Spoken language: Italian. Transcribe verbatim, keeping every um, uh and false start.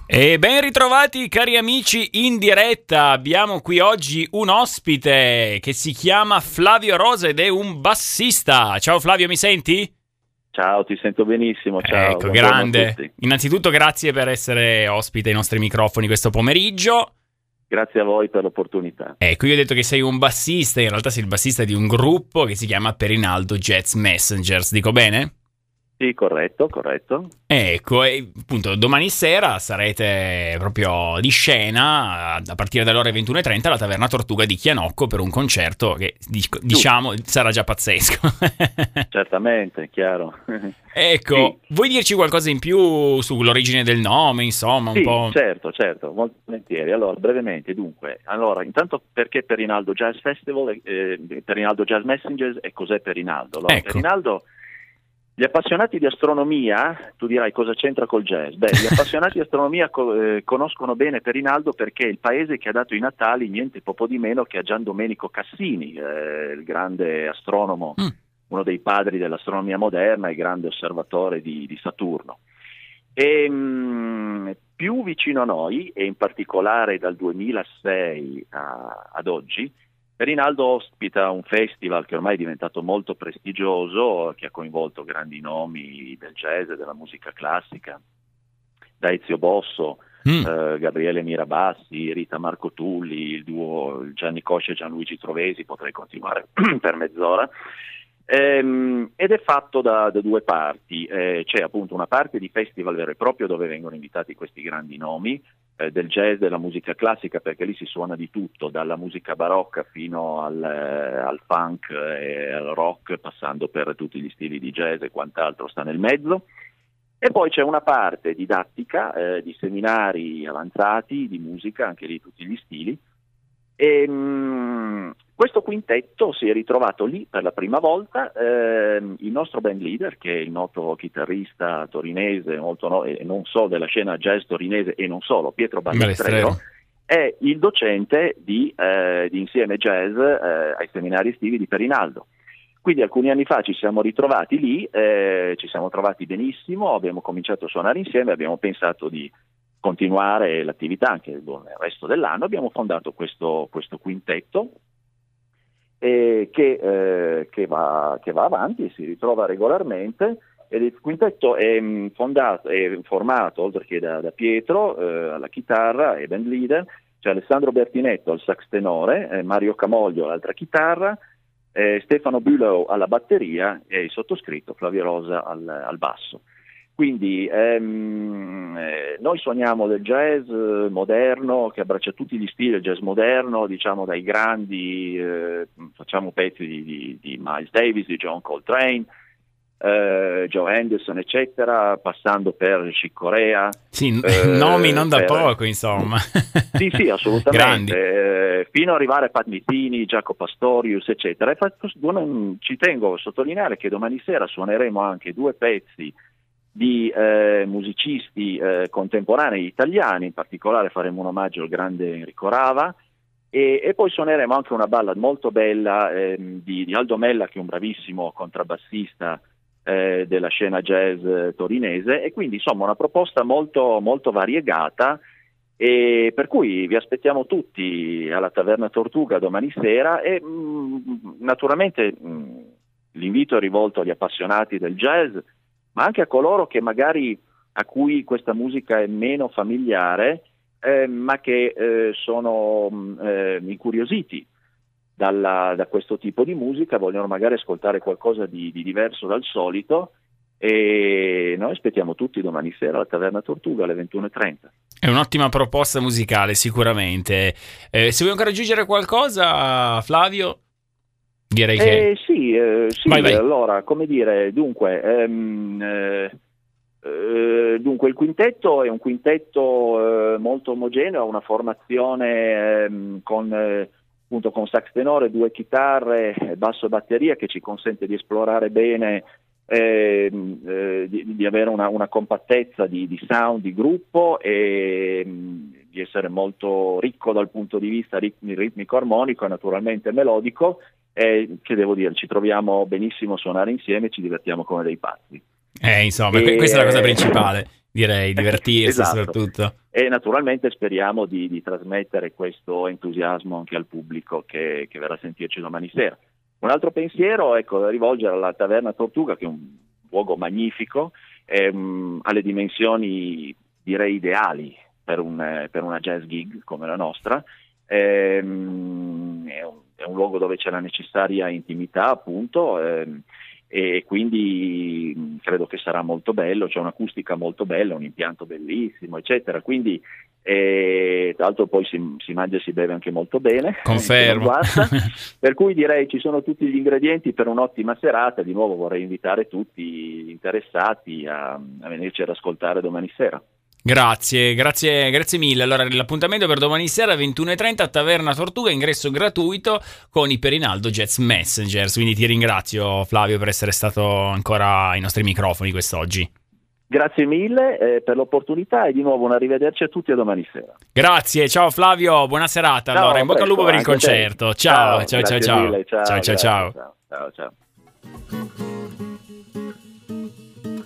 E ben ritrovati cari amici in diretta, abbiamo qui oggi un ospite che si chiama Flavio Rosa ed è un bassista. Ciao Flavio, mi senti? Ciao, ti sento benissimo, ciao. Ecco, Buongiorno grande. a tutti. Innanzitutto grazie per essere ospite ai nostri microfoni questo pomeriggio. Grazie a voi per l'opportunità. Ecco, io ho detto che sei un bassista, in realtà sei il bassista di un gruppo che si chiama Perinaldo Jazz Messengers, dico bene? Sì, corretto, corretto. Ecco, e appunto domani sera sarete proprio di scena a partire dalle ore ventuno e trenta alla Taverna Tortuga di Chianocco per un concerto che diciamo sarà già pazzesco. Certamente, chiaro. Ecco, Sì. Vuoi dirci qualcosa in più sull'origine del nome, insomma, un Sì, po'? certo, certo, molto volentieri. Allora, brevemente, dunque, allora, intanto perché Perinaldo Jazz Festival, eh, Perinaldo Jazz Messengers e cos'è Perinaldo? Allora, Ecco. Perinaldo, gli appassionati di astronomia, tu dirai cosa c'entra col jazz? Beh, gli appassionati di astronomia co- eh, conoscono bene Perinaldo perché è il paese che ha dato i natali niente poco di meno che a Gian Domenico Cassini, eh, il grande astronomo, Mm. uno dei padri dell'astronomia moderna e grande osservatore di, di Saturno. E, mh, più vicino a noi, e in particolare dal duemilasei a- ad oggi, Perinaldo ospita un festival che ormai è diventato molto prestigioso, che ha coinvolto grandi nomi del jazz e della musica classica, da Ezio Bosso, Mm. eh, Gabriele Mirabassi, Rita Marco Tulli, il duo Gianni Coscia e Gianluigi Trovesi, potrei continuare per mezz'ora. Ehm, ed è fatto da, da due parti, eh, c'è appunto una parte di festival vero e proprio dove vengono invitati questi grandi nomi, eh, del jazz, della musica classica, perché lì si suona di tutto, dalla musica barocca fino al, eh, al funk e al rock, passando per tutti gli stili di jazz e quant'altro sta nel mezzo. E poi c'è una parte didattica, eh, di seminari avanzati, di musica, anche di tutti gli stili. E, mh, questo quintetto si è ritrovato lì per la prima volta. ehm, il nostro band leader, che è il noto chitarrista torinese, molto no- e non solo della scena jazz torinese e non solo, Pietro Balestrero, Balestrero. è il docente di, eh, di insieme jazz eh, ai seminari estivi di Perinaldo. Quindi alcuni anni fa ci siamo ritrovati lì, eh, ci siamo trovati benissimo, abbiamo cominciato a suonare insieme, abbiamo pensato di continuare l'attività anche nel resto dell'anno. Abbiamo fondato questo, questo quintetto eh, che, eh, che, va, che va avanti e si ritrova regolarmente, ed il quintetto è, mh, fondato, è formato, oltre che da, da Pietro eh, alla chitarra e band leader, c'è Alessandro Bertinetto al sax tenore, eh, Mario Camoglio all'altra chitarra, eh, Stefano Bülow alla batteria e il sottoscritto Flavio Rosa al, al basso. Quindi ehm, eh, noi suoniamo del jazz eh, moderno che abbraccia tutti gli stili del jazz moderno, diciamo dai grandi, eh, facciamo pezzi di, di, di Miles Davis, di John Coltrane, eh, Joe Henderson, eccetera, passando per Chick Corea. Sì, eh, nomi non da per... poco, insomma. Sì, sì, assolutamente. Grandi. Eh, fino ad arrivare a Pat Metheny, Jaco Pastorius, eccetera. E fa- ci tengo a sottolineare che domani sera suoneremo anche due pezzi di eh, musicisti eh, contemporanei italiani, in particolare faremo un omaggio al grande Enrico Rava, e, e poi suoneremo anche una ballad molto bella ehm, di, di Aldo Mella, che è un bravissimo contrabbassista eh, della scena jazz torinese, e quindi insomma una proposta molto, molto variegata, e per cui vi aspettiamo tutti alla Taverna Tortuga domani sera. E mh, naturalmente mh, l'invito è rivolto agli appassionati del jazz, ma anche a coloro che magari a cui questa musica è meno familiare, eh, ma che eh, sono eh, incuriositi dalla, da questo tipo di musica, vogliono magari ascoltare qualcosa di, di diverso dal solito, e noi aspettiamo tutti domani sera alla Taverna Tortuga alle ventuno e trenta. È un'ottima proposta musicale, sicuramente. Eh, se vuoi ancora aggiungere qualcosa, Flavio? Direi che... Eh, sì, eh, sì Vai, vai. allora, come dire, dunque, ehm, eh, eh, dunque il quintetto è un quintetto eh, molto omogeneo, ha una formazione ehm, con, eh, appunto, con sax tenore, due chitarre, basso e batteria, che ci consente di esplorare bene, eh, eh, di, di avere una, una compattezza di, di sound di gruppo, e mh, di essere molto ricco dal punto di vista ritmi- ritmico-armonico e naturalmente melodico. Eh, che devo dire, ci troviamo benissimo a suonare insieme, ci divertiamo come dei pazzi. Eh, insomma, E, questa è la cosa eh, principale. direi, divertirsi esatto. soprattutto. E naturalmente speriamo di, di trasmettere questo entusiasmo anche al pubblico che, che verrà a sentirci domani sera. Un altro pensiero, ecco, da rivolgere alla Taverna Tortuga, che è un luogo magnifico, ehm, alle dimensioni direi ideali per, un, per una jazz gig come la nostra. Ehm, è, un, è un luogo dove c'è la necessaria intimità, appunto, ehm, e quindi credo che sarà molto bello, c'è un'acustica molto bella, un impianto bellissimo, eccetera. Quindi e tra l'altro poi si, si mangia e si beve anche molto bene, confermo. Per cui direi ci sono tutti gli ingredienti per un'ottima serata. Di nuovo vorrei invitare tutti gli interessati a, a venirci ad ascoltare domani sera. Grazie, grazie, grazie mille. Allora, l'appuntamento per domani sera ventuno e trenta a Taverna Tortuga, ingresso gratuito con i Perinaldo Jazz Messengers. Quindi ti ringrazio, Flavio, per essere stato ancora ai nostri microfoni quest'oggi. Grazie mille eh, per l'opportunità e di nuovo un arrivederci a tutti a domani sera. Grazie, ciao Flavio, buona serata. Ciao, allora, in bocca al lupo per il concerto. Ciao, ciao, ciao, ciao, ciao. Mille, ciao, ciao, ciao, grazie, ciao. ciao, ciao, ciao.